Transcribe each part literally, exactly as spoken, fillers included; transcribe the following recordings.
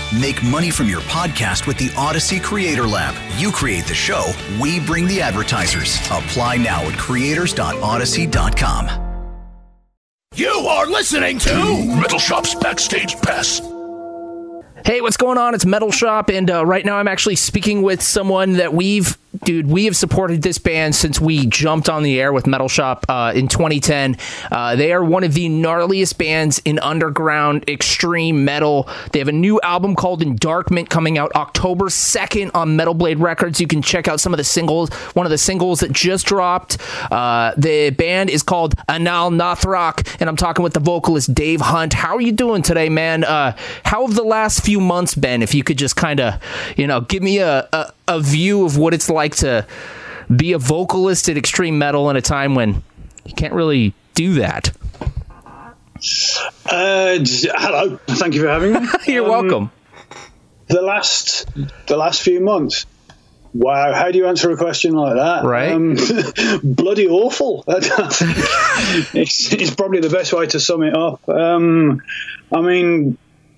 Make money from your podcast with the Odyssey Creator Lab. You create the show, we bring the advertisers. Apply now at creators dot odyssey dot com. You are listening to Metal Shop's Backstage Pass. Hey, what's going on? It's Metal Shop, and uh, right now I'm actually speaking with someone that we've, dude, we have supported this band since we jumped on the air with Metal Shop uh, in twenty ten. Uh, they are one of the gnarliest bands in underground extreme metal. They have a new album called Endarkment coming out October second on Metal Blade Records. You can check out some of the singles, one of the singles that just dropped. Uh, the band is called Anal Nathrak, and I'm talking with the vocalist Dave Hunt. How are you doing today, man? Uh, how have the last few months been? If you could just kind of, you know, give me a, a, a view of what it's like to be a vocalist at extreme metal in a time when you can't really do that. Uh, hello, thank you for having me. You're um, welcome. The last, the last few months. Wow, how do you answer a question like that? Right. Um, bloody awful. it's, it's probably the best way to sum it up. Um, I mean,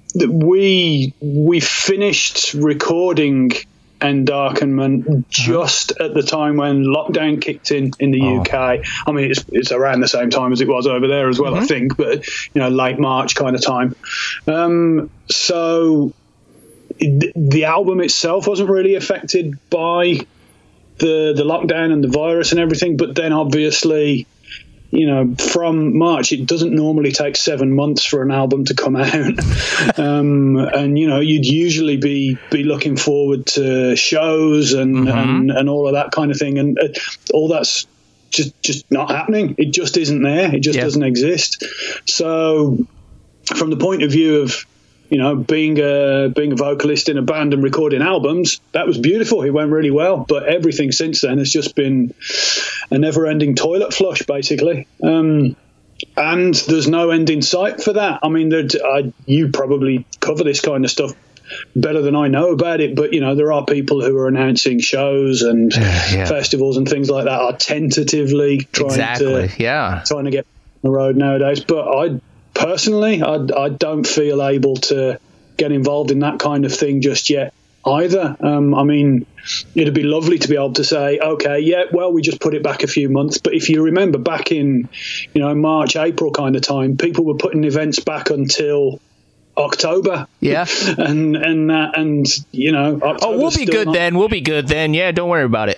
we we finished recording Endarkment just at the time when lockdown kicked in in the oh. U K. I mean, it's it's around the same time as it was over there as well, mm-hmm. I think, but you know, late March kind of time. Um, so the, the album itself wasn't really affected by the the lockdown and the virus and everything, but then obviously, you know, from March, it doesn't normally take seven months for an album to come out. um, and, you know, you'd usually be, be looking forward to shows and, mm-hmm. and, and all of that kind of thing. And uh, all that's just, just not happening. It just isn't there. It just yeah. doesn't exist. So from the point of view of, you know, being a being a vocalist in a band and recording albums, that was beautiful. It went really well. But everything since then has just been a never-ending toilet flush, basically. Um, and there's no end in sight for that. I mean, I, you probably cover this kind of stuff better than I know about it, but, you know, there are people who are announcing shows and yeah. festivals and things like that are tentatively trying exactly. to yeah. trying to get on the road nowadays. But I personally, I, I don't feel able to get involved in that kind of thing just yet either. Um, I mean, it'd be lovely to be able to say, okay, yeah, well, we just put it back a few months. But if you remember back in, you know, March, April kind of time, people were putting events back until October. Yeah. and, and, uh, and, you know, October's oh, we'll be good not- then. We'll be good then. Yeah. Don't worry about it.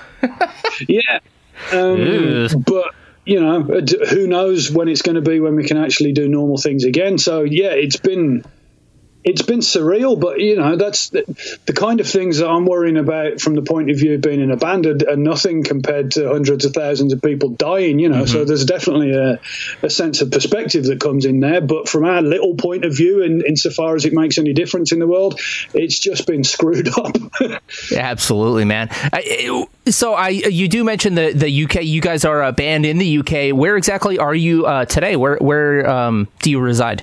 yeah. Um, but, you know, who knows when it's going to be when we can actually do normal things again. So, yeah, it's been it's been surreal, but, you know, that's the, the kind of things that I'm worrying about from the point of view of being in a band are, are nothing compared to hundreds of thousands of people dying, you know. Mm-hmm. So there's definitely a, a sense of perspective that comes in there. But from our little point of view, in, insofar as it makes any difference in the world, it's just been screwed up. Yeah, absolutely, man. I, so I you do mention the, the U K. You guys are a band in the U K. Where exactly are you uh, today? Where, where um, do you reside?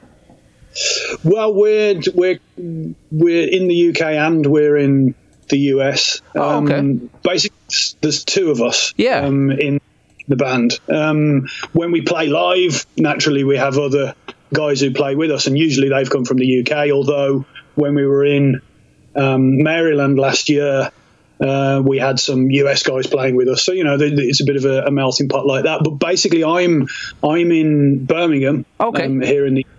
Well, we're we're we're in the U K and we're in the U S. Oh, okay. Um, basically, there's two of us. Yeah. Um, in the band. Um, when we play live, naturally we have other guys who play with us, and usually they've come from the U K. Although when we were in um, Maryland last year, uh, we had some U S guys playing with us. So you know, it's a bit of a, a melting pot like that. But basically, I'm I'm in Birmingham. Okay. Um, here in the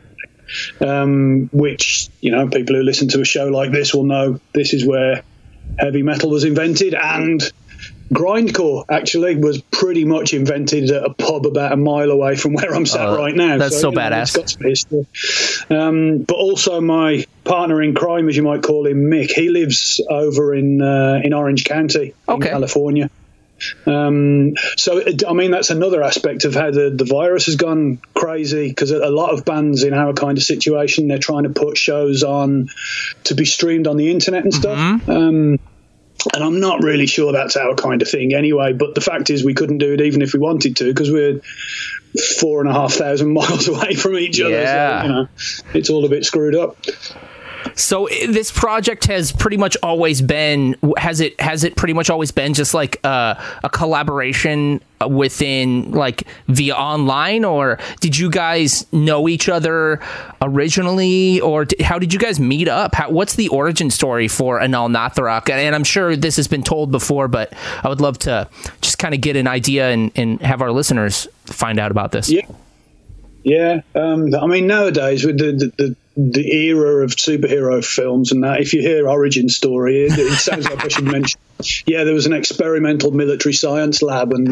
Um, which, you know, people who listen to a show like this will know this is where heavy metal was invented, and grindcore actually was pretty much invented at a pub about a mile away from where I'm sat uh, right now. That's so, so you know, badass. It's got some history. Um, but also my partner in crime, as you might call him, Mick, he lives over in uh, in Orange County okay. in California. Um, so, I mean, that's another aspect of how the, the virus has gone crazy, because a lot of bands in our kind of situation, they're trying to put shows on to be streamed on the internet and stuff. Mm-hmm. Um, and I'm not really sure that's our kind of thing anyway, but the fact is we couldn't do it even if we wanted to, because we're four and a half thousand miles away from each other. Yeah. So, you know, it's all a bit screwed up. So this project has pretty much always been, has it, has it pretty much always been just like a, a collaboration within like via online, or did you guys know each other originally, or d- how did you guys meet up? How, what's the origin story for Anal Nathrak? And, and I'm sure this has been told before, but I would love to just kind of get an idea and, and have our listeners find out about this. Yeah. Yeah. Um, I mean, nowadays with the, the, the the era of superhero films and that, if you hear origin story, it, it sounds like I should mention, yeah, there was an experimental military science lab and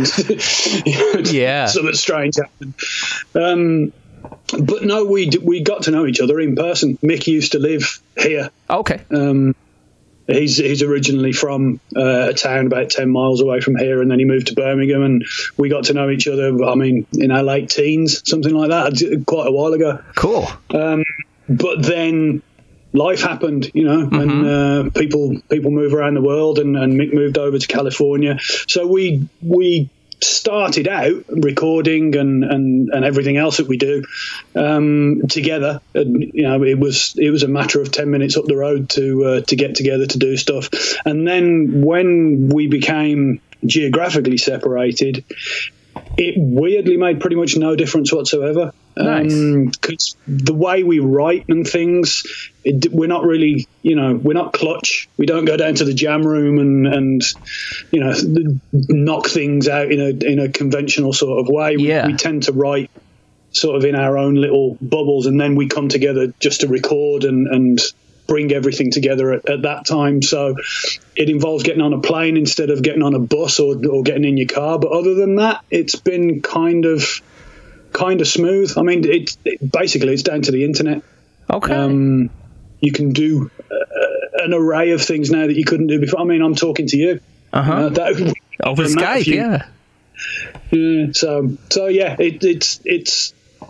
yeah, something strange happened. Um, but no, we we got to know each other in person. Mick used to live here. Okay. Um, he's he's originally from uh, a town about ten miles away from here, and then he moved to Birmingham, and we got to know each other. I mean, in our late teens, something like that, quite a while ago. Cool. Um, But then life happened, you know, mm-hmm. and uh, people people move around the world, and, and Mick moved over to California. So we we started out recording and, and, and everything else that we do um, together. And, you know, it was it was a matter of ten minutes up the road to uh, to get together to do stuff. And then when we became geographically separated, it weirdly made pretty much no difference whatsoever. Nice. Um, 'cause the way we write and things, it, we're not really, you know, we're not Clutch. We don't go down to the jam room and, and you know, knock things out in a in a conventional sort of way. Yeah. We, we tend to write sort of in our own little bubbles, and then we come together just to record and, and bring everything together at, at that time. So it involves getting on a plane instead of getting on a bus or, or getting in your car. But other than that, it's been kind of kind of smooth. I mean, it, it basically it's down to the internet. Okay. Um, you can do uh, an array of things now that you couldn't do before. I mean, I'm talking to you. Uh-huh. Uh, that, Over Skype, you, yeah. Yeah. So, so yeah, it, it's it's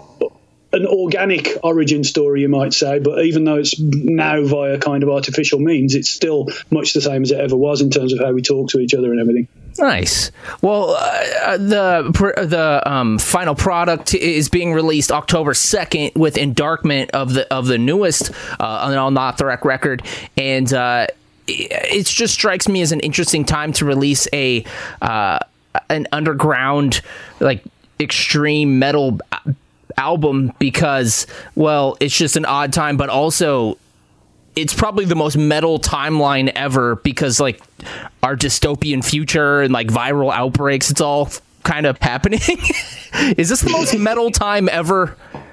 an organic origin story, you might say, but even though it's now via kind of artificial means, it's still much the same as it ever was in terms of how we talk to each other and everything. Nice. Well, uh, the the um, final product is being released October second with Endarkment of the of the newest uh, Anal Nathrak record, and uh, it just strikes me as an interesting time to release a uh, an underground, like, extreme metal album because, well, it's just an odd time, but also it's probably the most metal timeline ever because, like, our dystopian future and, like, viral outbreaks, it's all kind of happening. Is this the most metal time ever?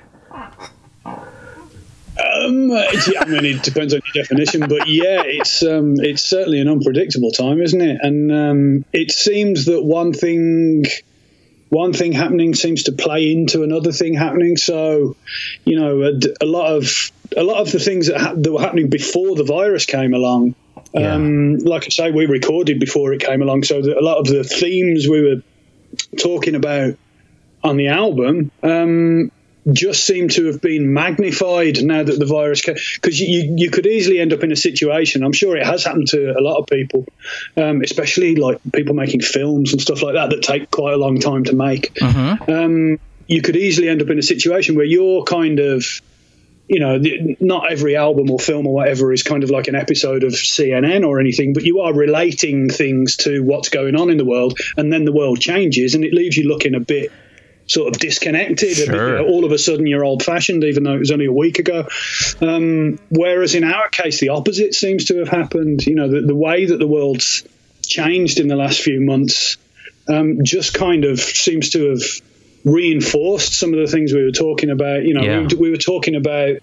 Um, yeah, I mean, it depends on your definition, but yeah, it's um, it's certainly an unpredictable time, isn't it? And um, it seems that one thing... one thing happening seems to play into another thing happening. So, you know, a, a lot of a lot of the things that, ha- that were happening before the virus came along, yeah. um, like I say, we recorded before it came along. So that a lot of the themes we were talking about on the album um, just seem to have been magnified now that the virus came. Because you, you, you could easily end up in a situation, I'm sure it has happened to a lot of people, um, especially like people making films and stuff like that that take quite a long time to make. Mm-hmm. Um, you could easily end up in a situation where you're kind of, you know, not every album or film or whatever is kind of like an episode of C N N or anything, but you are relating things to what's going on in the world, and then the world changes and it leaves you looking a bit sort of disconnected. Sure. A bit, you know, all of a sudden you're old-fashioned, even though it was only a week ago. Um, whereas in our case, the opposite seems to have happened. You know, the, the way that the world's changed in the last few months um, just kind of seems to have reinforced some of the things we were talking about. You know, yeah. we, we were talking about,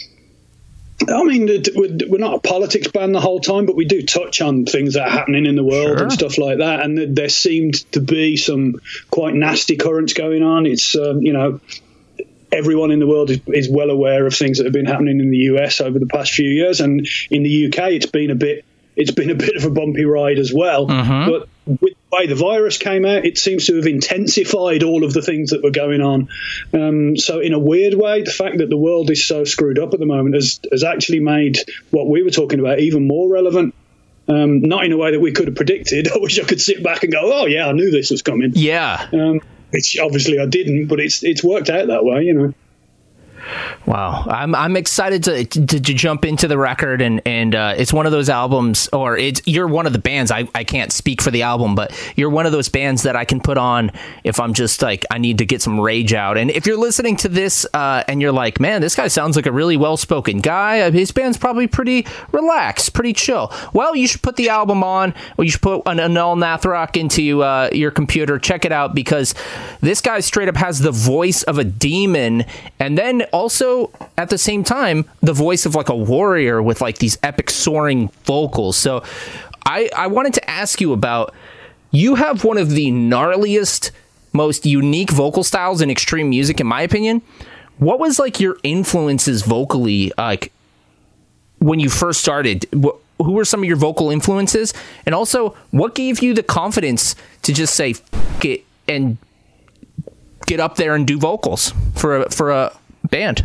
I mean, we're not a politics band the whole time, but we do touch on things that are happening in the world sure. and stuff like that. And there seemed to be some quite nasty currents going on. It's, um, you know, everyone in the world is, is well aware of things that have been happening in the U S over the past few years. And in the U K, it's been a bit, it's been a bit of a bumpy ride as well. Mm-hmm. But with the way the virus came out, it seems to have intensified all of the things that were going on. Um, so in a weird way, the fact that the world is so screwed up at the moment has, has actually made what we were talking about even more relevant. Um, not in a way that we could have predicted. I wish I could sit back and go, oh, yeah, I knew this was coming. Yeah. Um, which obviously I didn't, but it's it's worked out that way, you know. Wow, I'm I'm excited to to, to jump into the record, and and uh, it's one of those albums, or it's you're one of the bands. I, I can't speak for the album, but you're one of those bands that I can put on if I'm just like I need to get some rage out. And if you're listening to this uh, and you're like, man, this guy sounds like a really well spoken guy. His band's probably pretty relaxed, pretty chill. Well, you should put the album on, or you should put an Anil Nath into uh, your computer. Check it out, because this guy straight up has the voice of a demon, and then also at the same time the voice of like a warrior with like these epic soaring vocals. So I, I wanted to ask you about, you have one of the gnarliest, most unique vocal styles in extreme music, in my opinion. What was like your influences vocally, like when you first started? Who were some of your vocal influences? And also, what gave you the confidence to just say F- it and get up there and do vocals for a, for a band?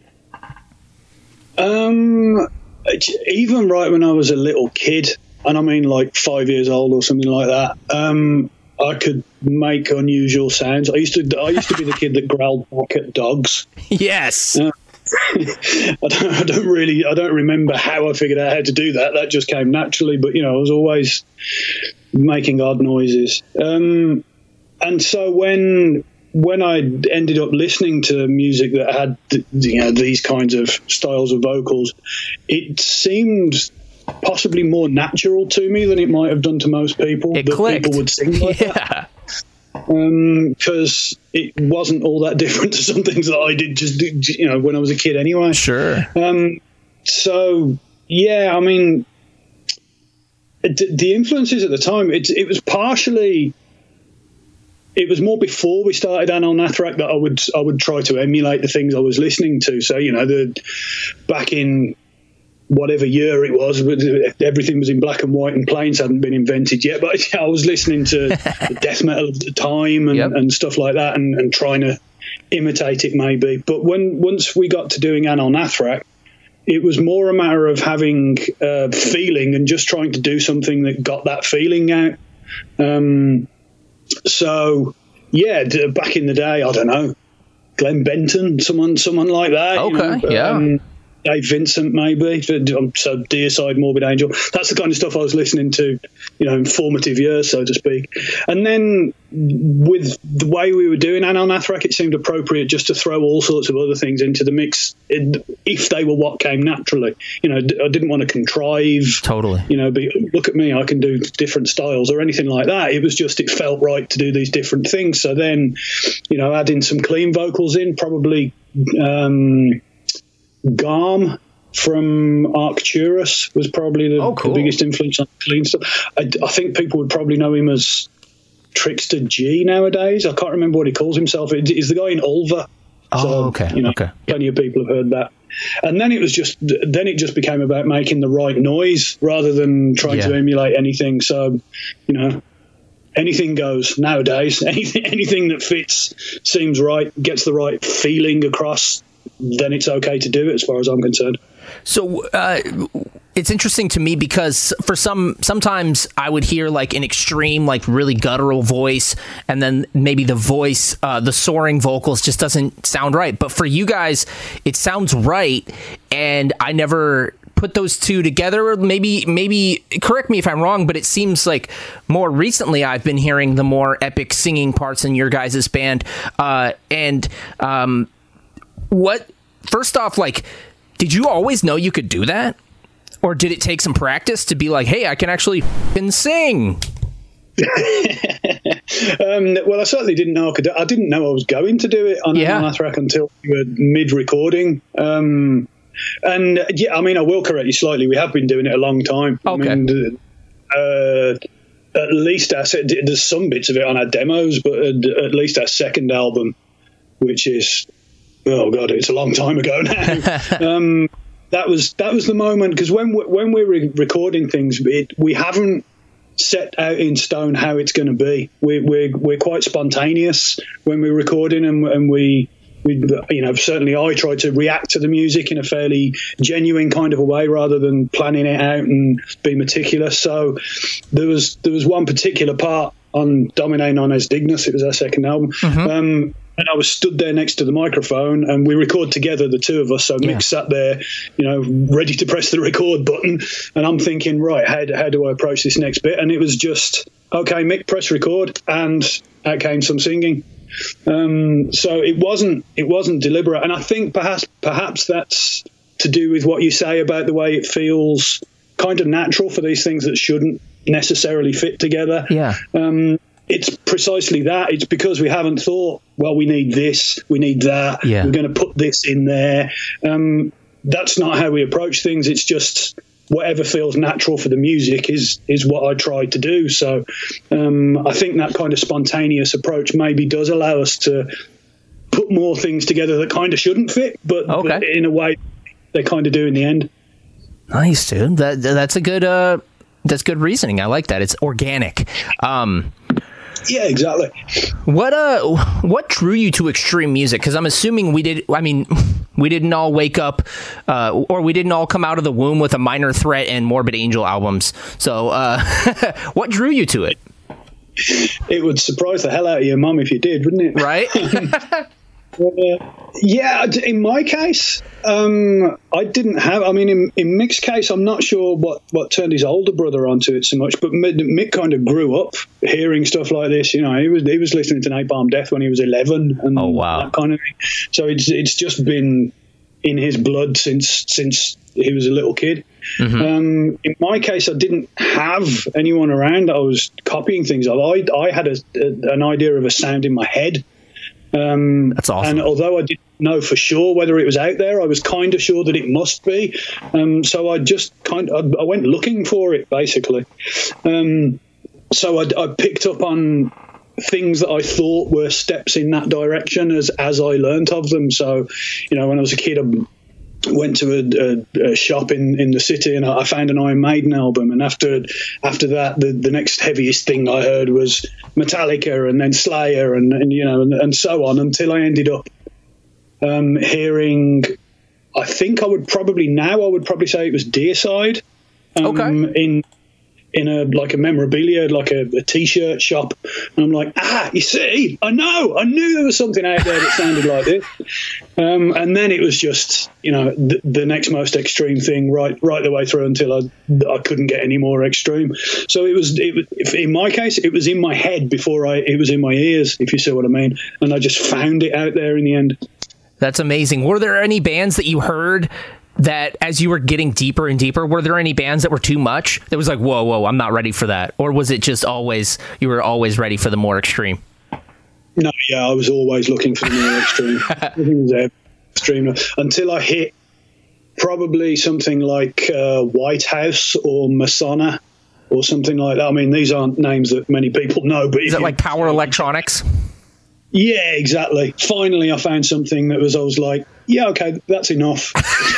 Um, even right when I was a little kid, and I mean like five years old or something like that, um, I could make unusual sounds. I used to, I used to be the kid that growled back at dogs. Yes. Uh, I, don't, I don't really, I don't remember how I figured out how to do that. That just came naturally. But you know, I was always making odd noises. Um, and so when. When I ended up listening to music that had, you know, these kinds of styles of vocals, it seemed possibly more natural to me than it might have done to most people. It that clicked. People would sing like yeah. that. Because um, it wasn't all that different to some things that I did just, you know, when I was a kid anyway. Sure. Um, so, yeah, I mean, the, the influences at the time, it, it was partially... It was more before we started Anil Nathrak that I would I would try to emulate the things I was listening to. So, you know, the back in whatever year it was, everything was in black and white and planes hadn't been invented yet. But I was listening to death metal of the time and, yep. and stuff like that, and, and trying to imitate it maybe. But when once we got to doing Anil Nathrak, it was more a matter of having uh, feeling and just trying to do something that got that feeling out. Um, So, yeah, back in the day, I don't know, Glenn Benton, someone someone like that. Okay, you know? yeah. Um, Dave Vincent, maybe. So, Deicide, Morbid Angel. That's the kind of stuff I was listening to, you know, in formative years, so to speak. And then with the way we were doing Anil Nathrak, it seemed appropriate just to throw all sorts of other things into the mix if they were what came naturally. You know, I didn't want to contrive. Totally. You know, be, look at me, I can do different styles or anything like that. It was just, it felt right to do these different things. So then, you know, adding some clean vocals in, probably... Um, Garm from Arcturus was probably the, oh, cool. the biggest influence on clean stuff. I, I think people would probably know him as Trickster G nowadays. I can't remember what he calls himself. He's the guy in Ulva. Oh, so, okay. You know, okay. Plenty yep. of people have heard that. And then it was just, then it just became about making the right noise rather than trying yeah. to emulate anything. So, you know, anything goes nowadays. Anything, anything that fits, seems right, gets the right feeling across, then it's okay to do it as far as I'm concerned. So uh, it's interesting to me because for some, sometimes I would hear like an extreme, like really guttural voice, and then maybe the voice, uh, the soaring vocals just doesn't sound right. But for you guys, it sounds right, and I never put those two together. Maybe, maybe correct me if I'm wrong, but it seems like more recently I've been hearing the more epic singing parts in your guys' band. Uh, and um, what? First off, like, did you always know you could do that? Or did it take some practice to be like, hey, I can actually f***ing sing? um, well, I certainly didn't know I could. I didn't know I was going to do it on yeah. Anil Nathrak until we were mid-recording. Um, and, yeah, I mean, I will correct you slightly. We have been doing it a long time. Okay. I mean, uh, at least our, there's some bits of it on our demos, but at, at least our second album, which is... oh god, it's a long time ago now. um, that was that was the moment, because when we, when we're re- recording things, it, we haven't set out in stone how it's going to be. We're, we're we're quite spontaneous when we're recording, and, and we we you know certainly I try to react to the music in a fairly genuine kind of a way rather than planning it out and be meticulous. So there was there was one particular part on Domine Non Est Dignus. It was our second album. Mm-hmm. Um, and I was stood there next to the microphone, and we record together, the two of us. So Yeah. Mick sat there, you know, ready to press the record button, and I'm thinking, right, how, how do I approach this next bit? And it was just, okay, Mick, press record, and out came some singing. Um, so it wasn't it wasn't deliberate, and I think perhaps perhaps that's to do with what you say about the way it feels kind of natural for these things that shouldn't necessarily fit together. Yeah. Um, it's precisely that. It's because we haven't thought, well, we need this, we need that, Yeah. we're going to put this in there. Um, that's not how we approach things. It's just whatever feels natural for the music is is what I try to do. So um, I think that kind of spontaneous approach maybe does allow us to put more things together that kind of shouldn't fit, but, Okay. but in a way they kind of do in the end. Nice, dude. That that's a good uh that's good reasoning. I like that. It's organic. Um Yeah, exactly. What uh, what drew you to extreme music? Because I'm assuming we did. I mean, we didn't all wake up, uh, or we didn't all come out of the womb with a Minor Threat and Morbid Angel albums. So, uh, what drew you to it? It would surprise the hell out of your mum if you did, wouldn't it? Right? Uh, yeah, in my case, um, I didn't have. I mean, in, in Mick's case, I'm not sure what, what turned his older brother onto it so much. But Mick, Mick kind of grew up hearing stuff like this. You know, he was he was listening to Napalm Death when he was eleven, and Oh, wow. that kind of thing. So it's it's just been in his blood since since he was a little kid. Mm-hmm. Um, in my case, I didn't have anyone around that I was copying things of. I I had a, a, an idea of a sound in my head. Um, That's awesome. And although I didn't know for sure whether it was out there, I was kind of sure that it must be. Um, so I just kind of I went looking for it, basically. Um, so I, I picked up on things that I thought were steps in that direction as as I learnt of them. So, you know, when I was a kid, I went to a, a, a shop in, in the city, and I found an Iron Maiden album. And after after that, the, the next heaviest thing I heard was Metallica, and then Slayer, and, and you know, and, and so on, until I ended up um, hearing. I think I would probably now I would probably say it was Deicide. Um, Okay. In in a like a memorabilia, like a, a t-shirt shop, and I'm like, ah, you see, I know, I knew there was something out there that sounded like this. Um, and then it was just, you know, the, the next most extreme thing, right, right the way through until I, I couldn't get any more extreme. So it was, it was, in my case, it was in my head before I, it was in my ears, if you see what I mean. And I just found it out there in the end. That's amazing. Were there any bands that you heard that as you were getting deeper and deeper, were there any bands that were too much? That was like, whoa, whoa, I'm not ready for that. Or was it just always, you were always ready for the more extreme? No, yeah, I was always looking for the more extreme. Everything was ever extreme until I hit probably something like uh, White House or Masonna or something like that. I mean, these aren't names that many people know, but Is it like Power Electronics? Yeah, exactly. Finally, I found something that was, I was like, yeah, okay, that's enough.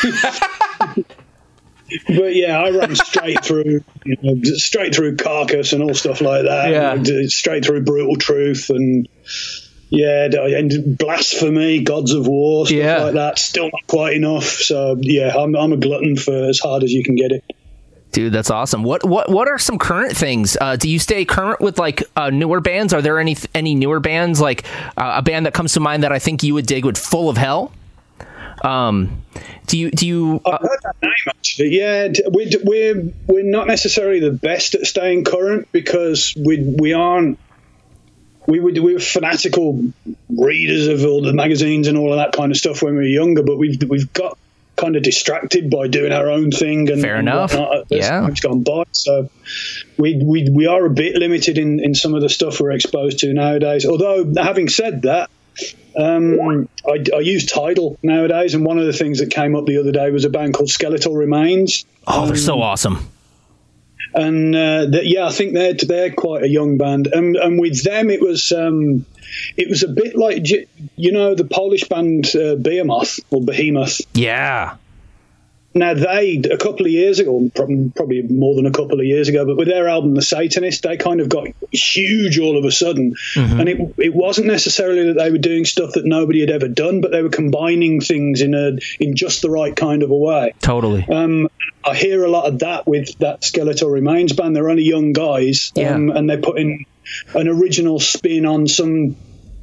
But yeah, I ran straight through, you know, straight through Carcass and all stuff like that. Yeah. And straight through Brutal Truth and yeah, and Blasphemy, Gods of War, stuff Yeah. like that. Still not quite enough. So yeah, I'm I'm a glutton for as hard as you can get it. Dude, that's awesome. What what what are some current things? Uh, do you stay current with like uh, newer bands? Are there any any newer bands, like uh, a band that comes to mind that I think you would dig with Full of Hell? Um, do you do you? Uh, I've heard that name actually. Yeah, we're we're we're not necessarily the best at staying current because we we aren't. We were we were fanatical readers of all the magazines and all of that kind of stuff when we were younger, but we've we've got kind of distracted by doing our own thing and Fair and enough. whatnot as Yeah. time's gone by. So we we we are a bit limited in in some of the stuff we're exposed to nowadays. Although having said that. Um, I, I use Tidal nowadays, and one of the things that came up the other day was a band called Skeletal Remains. oh, they're Um, so awesome. and uh, that, yeah, I think they're they're quite a young band, and and with them it was um, it was a bit like, you know, the Polish band uh, Behemoth or Behemoth. Yeah. Now they a couple of years ago, probably, probably more than a couple of years ago, but with their album The Satanist, they kind of got huge all of a sudden, Mm-hmm. and it it wasn't necessarily that they were doing stuff that nobody had ever done, but they were combining things in a in just the right kind of a way. Totally. Um, I hear a lot of that with that Skeletal Remains band. They're only young guys, Yeah. um, and they're putting an original spin on some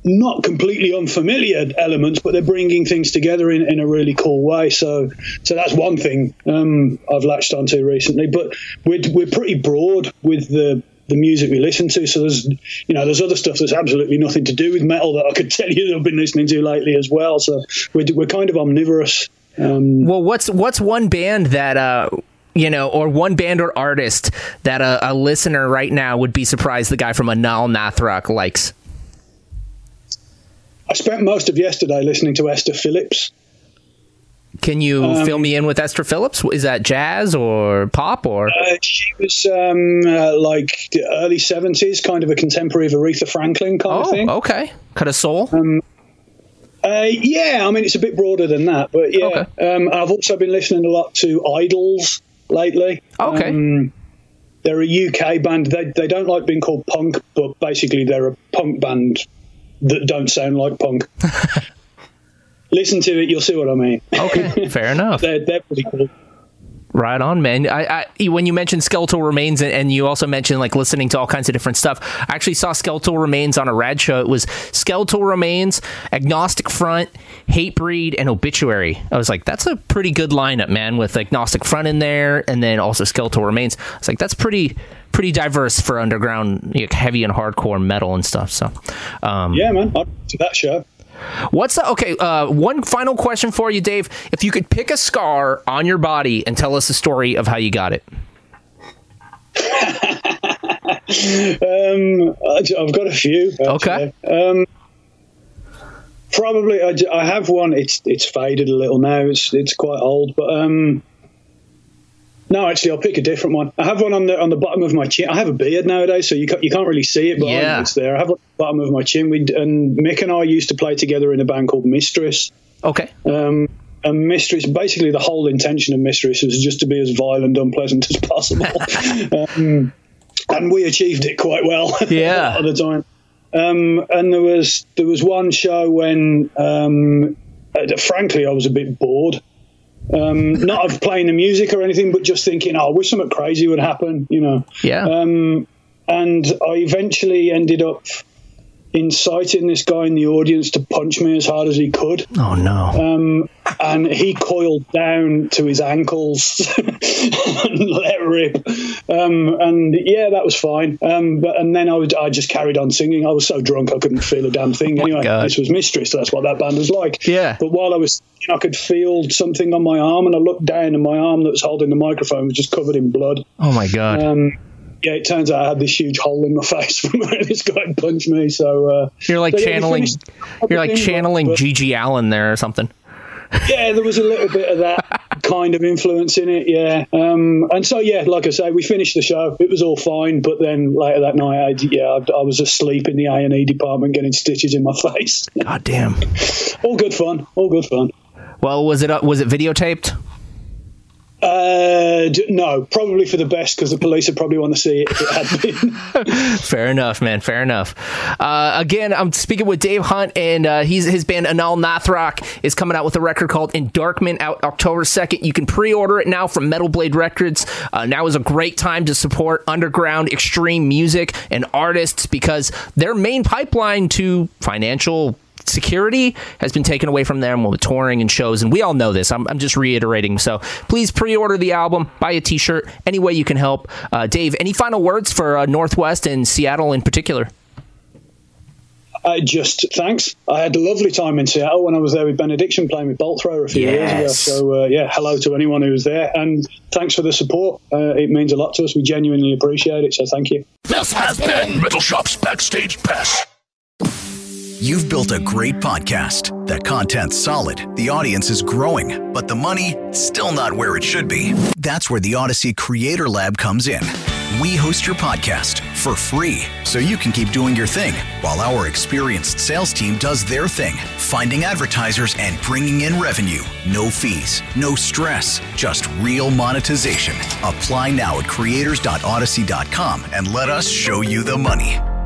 not completely unfamiliar elements, but they're bringing things together in, in a really cool way. So, so that's one thing um, I've latched onto recently. But we're we're pretty broad with the the music we listen to. So there's you know there's other stuff that's absolutely nothing to do with metal that I could tell you that I've been listening to lately as well. So we're we're kind of omnivorous. Um, well, what's what's one band that uh, you know, or one band or artist that a, a listener right now would be surprised the guy from Anal Nathrak likes? I spent most of yesterday listening to Esther Phillips. Can you um, fill me in with Esther Phillips? Is that jazz or pop or? Uh, she was um, uh, like the early seventies, kind of a contemporary of Aretha Franklin kind oh, of thing. Okay, kind of soul. Um, uh, yeah, I mean it's a bit broader than that, but yeah. Okay. Um, I've also been listening a lot to Idols lately. Okay. Um, they're a U K band. They they don't like being called punk, but basically they're a punk band that don't sound like punk. Listen to it, you'll see what I mean. Okay, fair enough. they're, they're pretty cool. Right on, man. I, I when you mentioned Skeletal Remains and, and you also mentioned like listening to all kinds of different stuff, I actually saw Skeletal Remains on a rad show. It was Skeletal Remains, Agnostic Front, Hatebreed, and Obituary. I was like, that's a pretty good lineup, man, with Agnostic Front in there and then also Skeletal Remains. I was like, that's pretty pretty diverse for underground, you know, heavy and hardcore metal and stuff. So, um, yeah, man, I'd do that show. What's the, okay, uh, one final question for you, Dave. If you could pick a scar on your body and tell us the story of how you got it. um, I've got a few. Actually. Okay. Um, probably, I, I have one. It's it's faded a little now. It's it's quite old, but um, no, actually, I'll pick a different one. I have one on the on the bottom of my chin. I have a beard nowadays, so you can't, you can't really see it, but yeah. it's there. I have one on the bottom of my chin. We and Mick and I used to play together in a band called Mistress. Okay. Um, and Mistress, basically, the whole intention of Mistress was just to be as vile and unpleasant as possible, um, and we achieved it quite well. Yeah. a lot of the time. Um, and there was there was one show when, um, uh, frankly, I was a bit bored. Um, not of playing the music or anything, but just thinking, oh, I wish something crazy would happen, you know. Yeah. Um, and I eventually ended up inciting this guy in the audience to punch me as hard as he could. Oh, no. Um, and he coiled down to his ankles and let rip. Um, and, yeah, that was fine. Um, but And then I, would, I just carried on singing. I was so drunk I couldn't feel a damn thing. Oh anyway, God. This was Mistress. That's what that band was like. Yeah. But while I was singing, I could feel something on my arm, and I looked down, and my arm that was holding the microphone was just covered in blood. Oh, my God. Um, yeah, it turns out I had this huge hole in my face from where this guy punched me. So uh, you're like so, yeah, channeling, you're like channeling G G Allen there or something. Yeah, there was a little bit of that kind of influence in it. Yeah, um, and so yeah, like I say, we finished the show. It was all fine, but then later that night, I, yeah, I, I was asleep in the A and E department getting stitches in my face. God damn! All good fun. All good fun. Well, was it uh, was it videotaped? Uh, no, probably for the best, because the police would probably want to see it if it had been. Fair enough, man. Fair enough. Uh, again, I'm speaking with Dave Hunt, and uh, he's his band Anal Nathrak is coming out with a record called Endarkment out October second. You can pre-order it now from Metal Blade Records. Uh, now is a great time to support underground extreme music and artists, because their main pipeline to financial security has been taken away from them with touring and shows, and we all know this. I'm, I'm just reiterating. So please pre-order the album, buy a t-shirt, any way you can help. Uh, Dave, any final words for uh, Northwest and Seattle in particular? I just thanks. I had a lovely time in Seattle when I was there with Benediction playing with Bolt Thrower a few yes. years ago. So uh, yeah, hello to anyone who was there, and thanks for the support. Uh, it means a lot to us. We genuinely appreciate it. So thank you. This has been Metal Shop's Backstage Pass. You've built a great podcast. That content's solid, the audience is growing, but the money, still not where it should be. That's where the Odyssey Creator Lab comes in. We host your podcast for free, so you can keep doing your thing, while our experienced sales team does their thing, finding advertisers and bringing in revenue. No fees, no stress, just real monetization. Apply now at creators dot odyssey dot com and let us show you the money.